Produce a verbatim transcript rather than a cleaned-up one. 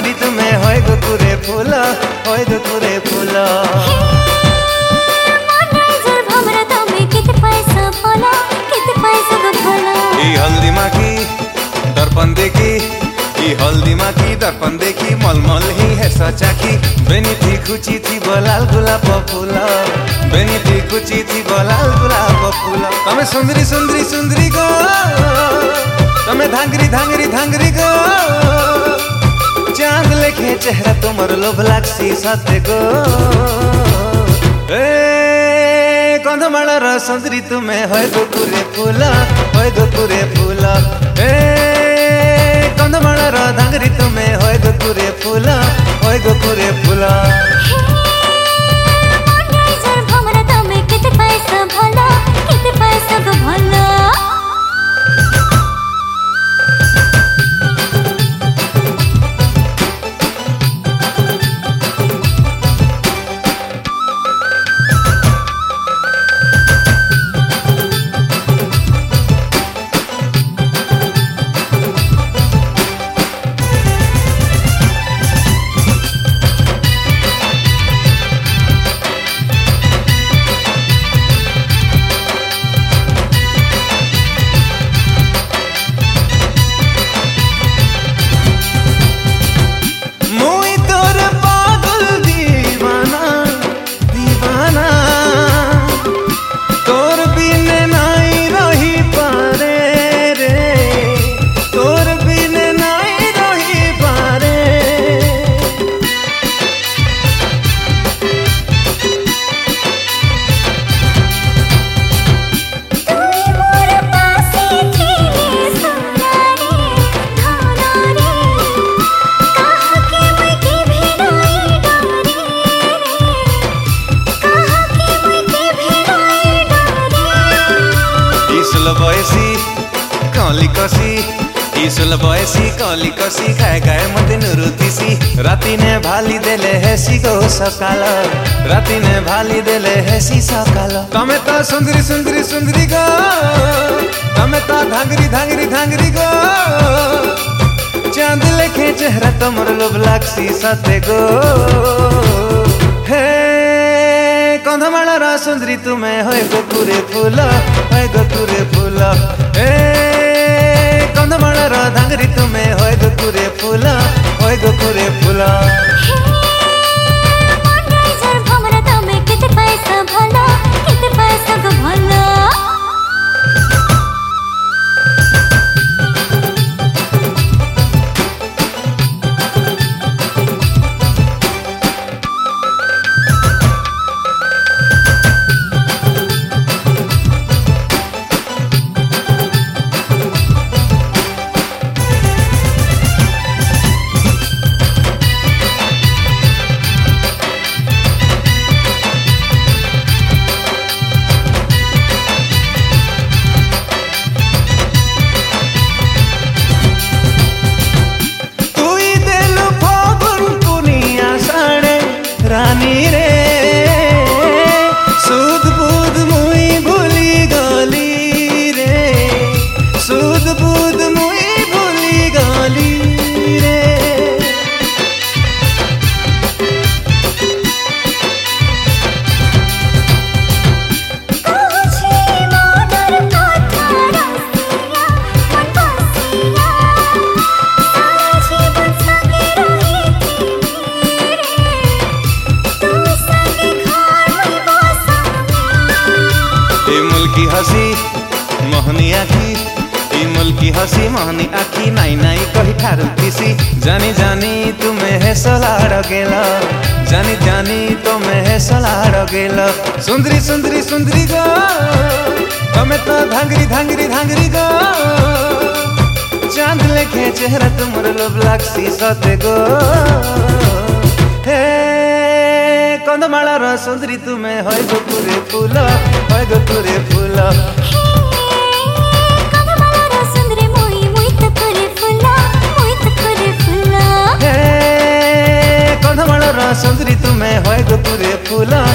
सुंदरी तुम्हें होय गो कुरे फूल होय गो कुरे फूल हल्दी माखी दर्पण देखी ई हल्दी माखी दर्पण देखी मलमल ही है सचाखी बेनी थी खुची थी बलाल गुलाब फूल बेनी थी खुची थी बलाल गुलाब फूल तमें सुंदरी सुंदरी सुंदरी गो तमें धांगरी धांगरी धांगरी गो चांद लेखे चेहरा तुमर लोभ लागसी सते गो ए कंधमाळर सुंदरी तुम्हें होय गो कुरे फूल होय गो कुरे फूल ए कंधमाळर धांगरी तुम्हें होय गो कुरे फूल होय गो कुरे फूल कली कसी ईसुल बयसी कली कसी खाए गाए मते नुरुतिसी राती ने भाली देले हेसी गो सकाल राती ने भाली देले हेसी सकाल तमे तो सुंदरी सुंदरी सुंदरी गो तमे तो धांगरी धांगरी धांगरी गो चांद लेखे चेहरा तुमर लोभ लागसी सते गो हे कंधमाळर सुंदरी तुम्हें होय गो कुरे फूल होय गो कुरे फूल ए कंधमाळर धांगरी तुम्हें होय गो कुरे फूल होय गो कुरे फूल रानी रे सुध बुध मुई भूली गली रे सुध बुध मुई भूली गली रे की हसी मोहनी आखी इमल की हसी मोहनी आखी नाई नाई कही ठारू किसी जानी जानी तुम्हें है सलाड़ गेला जानी जानी तुम्हें है सलाड़ गेला सुंदरी सुंदरी सुंदरी गो तमें तो धांगरी धांगरी धांगरी गो चांद लेखे चेहरा तुमर लोभ लागसी सते गो हे कंधमाळर सुंदरी तुम्हें होय गो कुरे फूल होय गो कुरे फूल कंधमाळर सुंदरी मुई मुई तो कुरे फूल मुई तो कुरे फूल हे कंधमाळर सुंदरी तुम्हें होय गो कुरे फूल